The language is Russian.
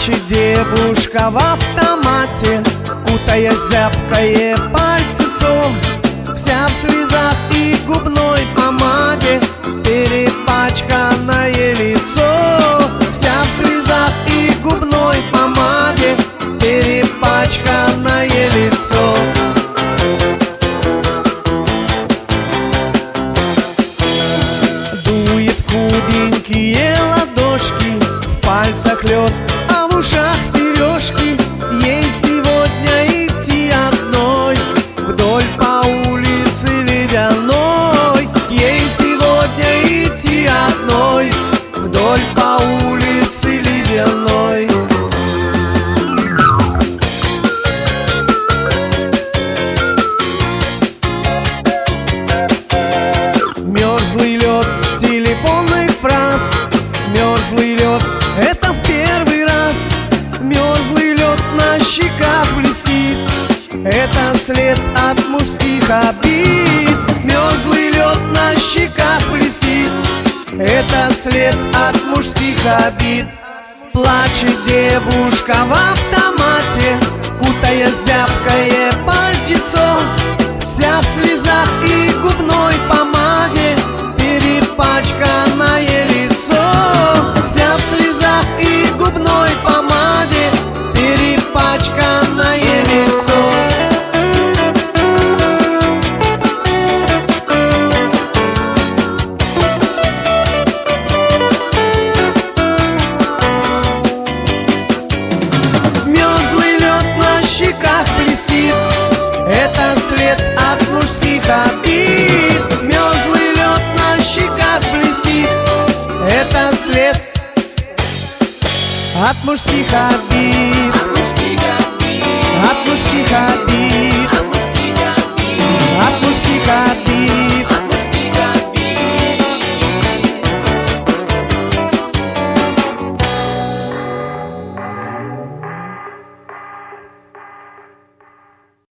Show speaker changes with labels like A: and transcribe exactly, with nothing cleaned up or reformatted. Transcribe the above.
A: Плачет девушка в автомате, кутая зябкое пальцецо, вся в слезах и губной помаде, перепачканное лицо. Вся в слезах и губной помаде, перепачканное лицо. Дует в худенькие ладошки, в пальцах лед, а в ушах сережки. Ей сегодня идти одной вдоль по улице ледяной. Ей сегодня идти одной вдоль по улице ледяной. Мерзлый лед телефонных фраз, мерзлый лед — это в первый раз. Мерзлый лед на щеках блестит, это след от мужских обид. Мерзлый лед на щеках блестит, это след от мужских обид. Плачет девушка в автомате, кутая зябкое пальтецо, вся в слезах и губной помаде, перепачканное лицо. Вся в слезах и губной помаде, перепачканное лицо. Мерзлый лед на щеках блестит, это след от мужских обид. Мерзлый лед на щеках блестит, это след от мужских обид.